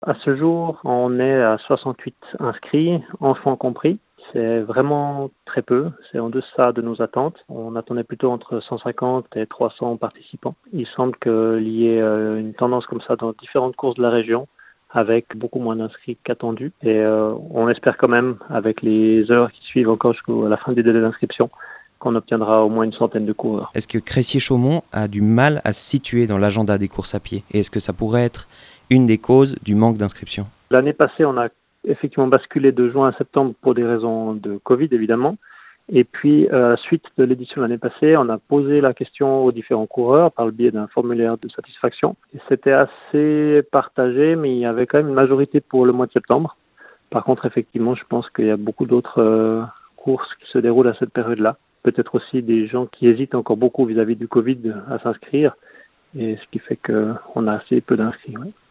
À ce jour, on est à 68 inscrits, enfants compris. C'est vraiment très peu, c'est en deçà de nos attentes. On attendait plutôt entre 150 et 300 participants. Il semble qu'il y ait une tendance comme ça dans différentes courses de la région, avec beaucoup moins d'inscrits qu'attendu. Et on espère quand même, avec les heures qui suivent encore jusqu'à la fin des délais d'inscription, qu'on obtiendra au moins une centaine de coureurs. Est-ce que Crécier-Chaumont a du mal à se situer dans l'agenda des courses à pied? Et est-ce que ça pourrait être une des causes du manque d'inscription? L'année passée, on a effectivement basculé de juin à septembre pour des raisons de Covid, évidemment. Et puis, à la suite de l'édition de l'année passée, on a posé la question aux différents coureurs par le biais d'un formulaire de satisfaction. Et c'était assez partagé, mais il y avait quand même une majorité pour le mois de septembre. Par contre, effectivement, je pense qu'il y a beaucoup d'autres courses qui se déroulent à cette période-là. Peut-être aussi des gens qui hésitent encore beaucoup vis-à-vis du Covid à s'inscrire, et ce qui fait qu'on a assez peu d'inscrits. Ouais.